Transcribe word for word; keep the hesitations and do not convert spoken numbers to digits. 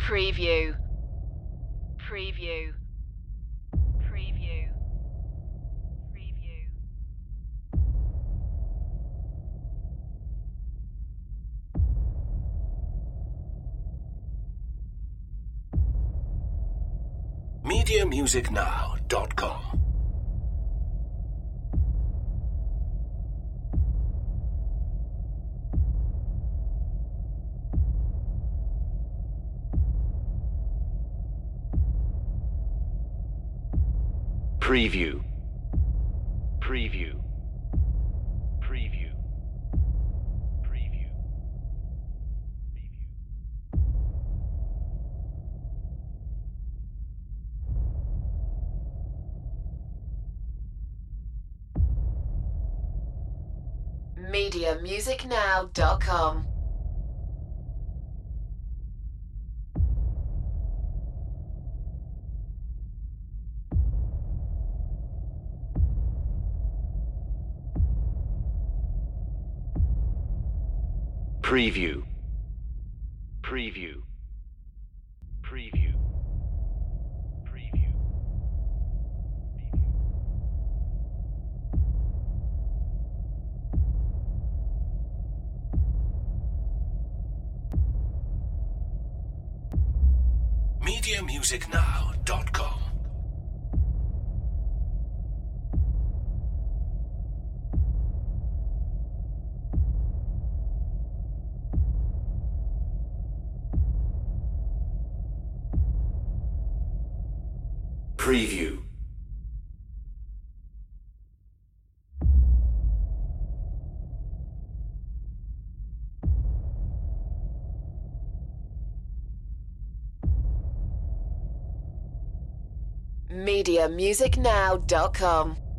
Preview. Preview. Preview. Preview. media music now dot com. Preview. Preview. Preview. Preview. media music now dot com. Preview. Preview. Preview. Preview. media music now dot com. Preview. media music now dot com.